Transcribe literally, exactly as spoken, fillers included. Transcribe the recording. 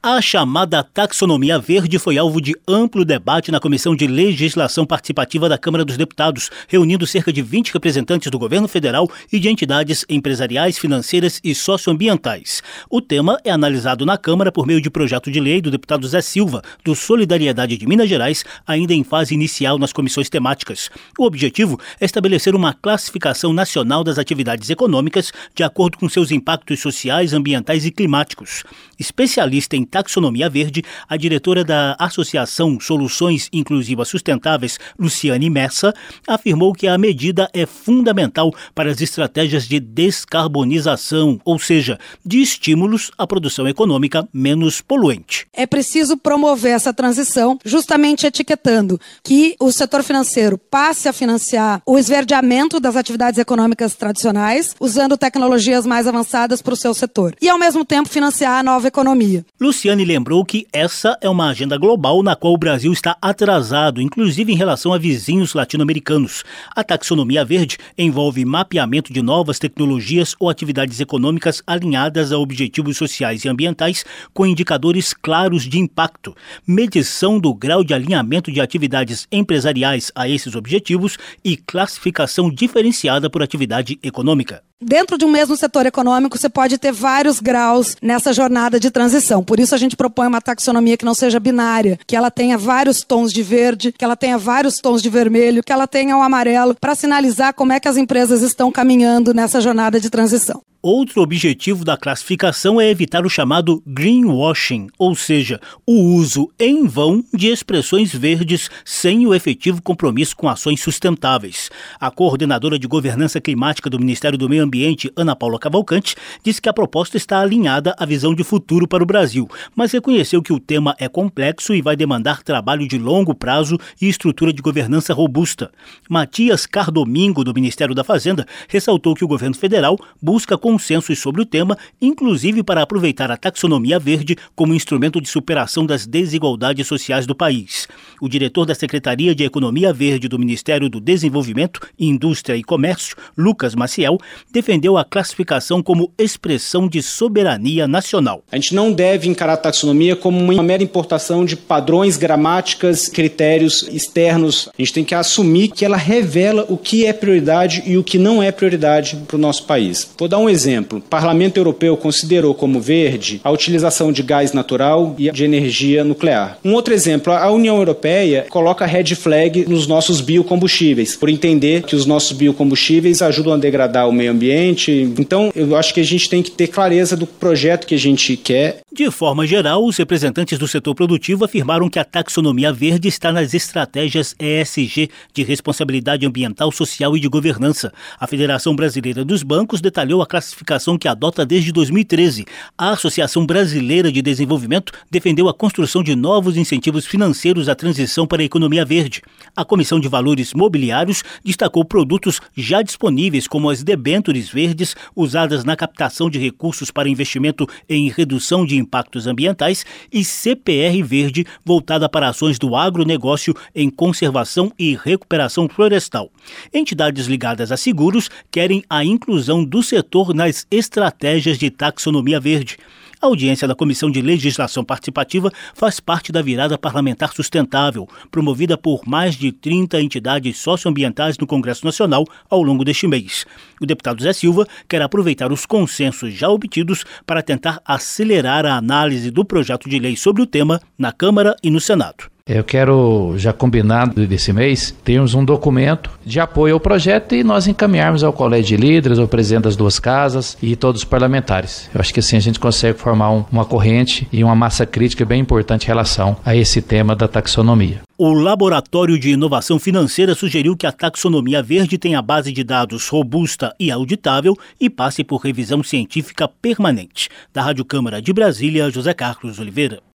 A chamada taxonomia verde foi alvo de amplo debate na Comissão de Legislação Participativa da Câmara dos Deputados, reunindo cerca de vinte representantes do governo federal e de entidades empresariais, financeiras e socioambientais. O tema é analisado na Câmara por meio de projeto de lei do deputado Zé Silva, do Solidariedade de Minas Gerais, ainda em fase inicial nas comissões temáticas. O objetivo é estabelecer uma classificação nacional das atividades econômicas de acordo com seus impactos sociais, ambientais e climáticos. Especialista em taxonomia verde, a diretora da Associação Soluções Inclusivas Sustentáveis, Luciane Messa, afirmou que a medida é fundamental para as estratégias de descarbonização, ou seja, de estímulos à produção econômica menos poluente. É preciso promover essa transição, justamente etiquetando que o setor financeiro passe a financiar o esverdeamento das atividades econômicas tradicionais, usando tecnologias mais avançadas para o seu setor, e ao mesmo tempo financiar a nova economia. Luciane lembrou que essa é uma agenda global na qual o Brasil está atrasado, inclusive em relação a vizinhos latino-americanos. A taxonomia verde envolve mapeamento de novas tecnologias ou atividades econômicas alinhadas a objetivos sociais e ambientais com indicadores claros de impacto, medição do grau de alinhamento de atividades empresariais a esses objetivos e classificação diferenciada por atividade econômica. Dentro de um mesmo setor econômico, você pode ter vários graus nessa jornada de transição. Por isso a gente propõe uma taxonomia que não seja binária, que ela tenha vários tons de verde, que ela tenha vários tons de vermelho, que ela tenha o amarelo, para sinalizar como é que as empresas estão caminhando nessa jornada de transição. Outro objetivo da classificação é evitar o chamado greenwashing, ou seja, o uso em vão de expressões verdes sem o efetivo compromisso com ações sustentáveis. A coordenadora de governança climática do Ministério do Meio Ambiente, Ana Paula Cavalcante, disse que a proposta está alinhada à visão de futuro para o Brasil, mas reconheceu que o tema é complexo e vai demandar trabalho de longo prazo e estrutura de governança robusta. Matias Cardomingo, do Ministério da Fazenda, ressaltou que o governo federal busca consensos sobre o tema, inclusive para aproveitar a taxonomia verde como instrumento de superação das desigualdades sociais do país. O diretor da Secretaria de Economia Verde do Ministério do Desenvolvimento, Indústria e Comércio, Lucas Maciel, defendeu a classificação como expressão de soberania nacional. A gente não deve encarar a taxonomia como uma mera importação de padrões, gramáticas, critérios externos. A gente tem que assumir que ela revela o que é prioridade e o que não é prioridade para o nosso país. Vou dar um exemplo. O Parlamento Europeu considerou como verde a utilização de gás natural e de energia nuclear. Um outro exemplo, a União Europeia coloca red flag nos nossos biocombustíveis, por entender que os nossos biocombustíveis ajudam a degradar o meio ambiente. Então, eu acho que a gente tem que ter clareza do projeto que a gente quer. De forma geral, os representantes do setor produtivo afirmaram que a taxonomia verde está nas estratégias E S G de responsabilidade ambiental, social e de governança. A Federação Brasileira dos Bancos detalhou a classificação que adota desde dois mil e treze. A Associação Brasileira de Desenvolvimento defendeu a construção de novos incentivos financeiros à transição para a economia verde. A Comissão de Valores Mobiliários destacou produtos já disponíveis, como as debêntures verdes, usadas na captação de recursos para investimento em redução de impactos ambientais, e C P R Verde, voltada para ações do agronegócio em conservação e recuperação florestal. Entidades ligadas a seguros querem a inclusão do setor nas estratégias de taxonomia verde. A audiência da Comissão de Legislação Participativa faz parte da virada parlamentar sustentável, promovida por mais de trinta entidades socioambientais no Congresso Nacional ao longo deste mês. O deputado Zé Silva quer aproveitar os consensos já obtidos para tentar acelerar a análise do projeto de lei sobre o tema na Câmara e no Senado. Eu quero, já combinado desse mês, termos um documento de apoio ao projeto e nós encaminharmos ao Colégio de Líderes, ao presidente das duas casas e todos os parlamentares. Eu acho que assim a gente consegue formar um, uma corrente e uma massa crítica bem importante em relação a esse tema da taxonomia. O Laboratório de Inovação Financeira sugeriu que a taxonomia verde tenha base de dados robusta e auditável e passe por revisão científica permanente. Da Rádio Câmara de Brasília, José Carlos Oliveira.